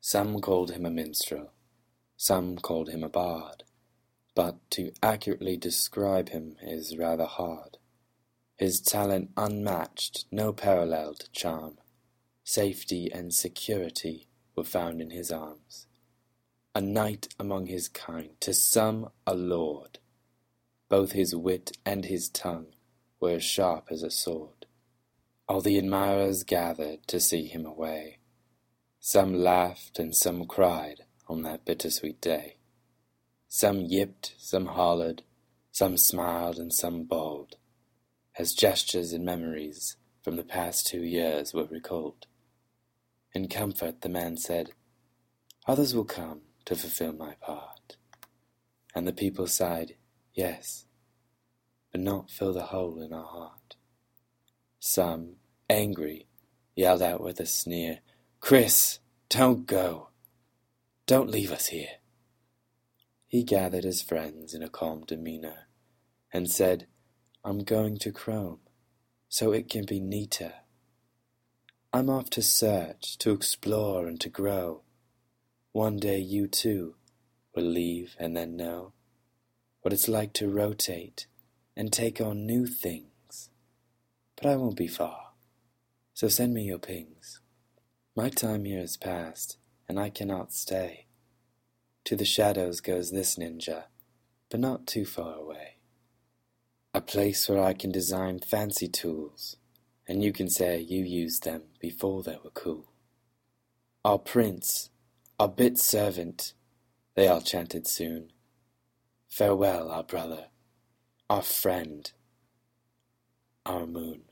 Some called him a minstrel, some called him a bard, but to accurately describe him is rather hard. His talent unmatched, no parallel to charm. Safety and security were found in his arms. A knight among his kind, to some a lord. Both his wit and his tongue were as sharp as a sword. All the admirers gathered to see him away. Some laughed and some cried on that bittersweet day. Some yipped, some hollered, some smiled and some bawled, as gestures and memories from the past 2 years were recalled. In comfort the man said, "Others will come to fulfill my part." And the people sighed, "Yes, but not fill the hole in our heart." Some, angry, yelled out with a sneer, "Chris, don't go. Don't leave us here." He gathered his friends in a calm demeanor and said, "I'm going to Chrome, so it can be neater. I'm off to search, to explore and to grow. One day you too will leave and then know what it's like to rotate and take on new things. But I won't be far, so send me your pings. My time here is past, and I cannot stay. To the shadows goes this ninja, but not too far away. A place where I can design fancy tools, and you can say you used them before they were cool. Our prince, our bit servant," they all chanted soon. "Farewell, our brother, our friend, our moon."